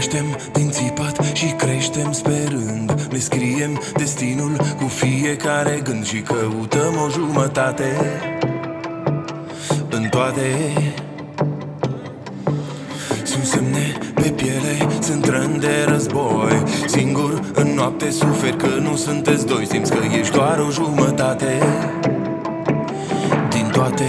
Naștem din țipat și creștem sperând, ne scriem destinul cu fiecare gând și căutăm o jumătate în toate. Sunt semne pe piele, sunt răni de război. Singur în noapte suferi că nu sunteți doi. Simți că ești doar o jumătate din toate.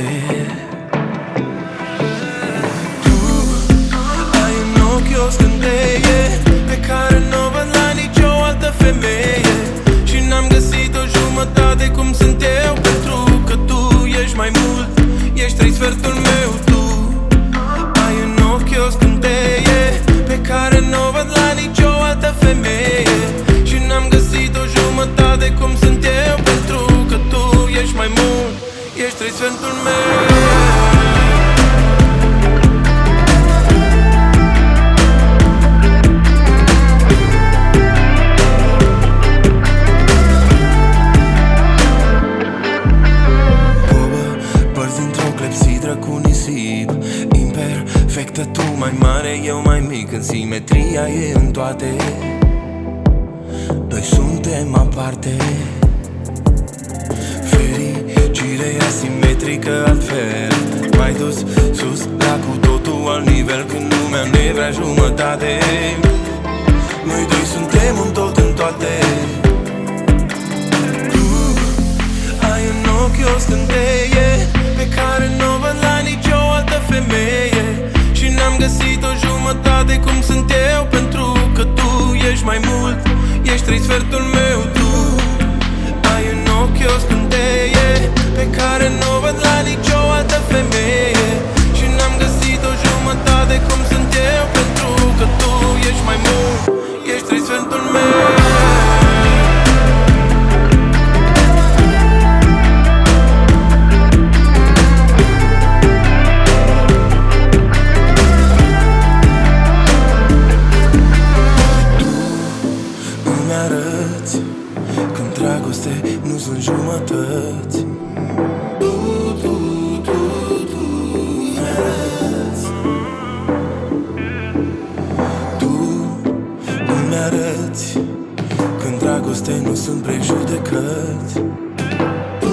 Tu ai în ochi o scânteie pe care n-o văd la nicio altă femeie. Și n-am găsit o jumătate cum sunt eu, pentru că tu ești mai mult, ești trei sfertul meu. Tu ai în ochi o scânteie pe care n-o văd la nicio altă femeie. Și n-am găsit o jumătate cum sunt eu, pentru că tu ești mai mult, ești trei sfertul meu. Cu nisip imperfectă, tu mai mare, eu mai mic. În simetria e în toate, noi suntem aparte. Fericire asimetrică altfel, mai dus sus la cu totul alt nivel. Când lumea ne vrea jumătate, noi doi suntem un tot în toate. Tu ai în ochi o scânteie pe care n-o văd la nicio altă femeie. Și n-am găsit o jumătate cum sunt eu, pentru că tu ești mai mult, ești trei sfertul meu. Tu ai în ochi o scânteie pe care n-o văd la nicio altă femeie. Și n-am găsit o jumătate cum sunt eu, pentru că tu ești mai mult, ești trei sfertul meu. Când dragoste nu sunt jumătăți. Tu mi-arăți. Tu mi-arăți când dragoste nu sunt prejudecăți. Tu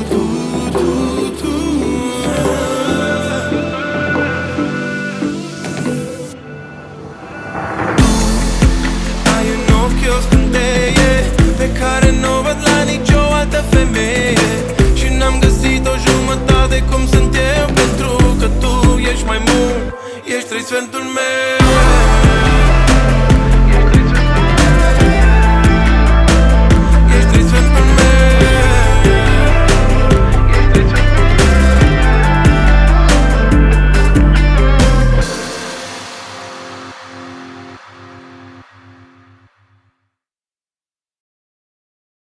ai în ochi o scânteie pe care n-o văd la nicio altă femeie. Și n-am găsit o jumătate cum sunt eu, pentru că tu ești mai mult, ești trei sfertul meu.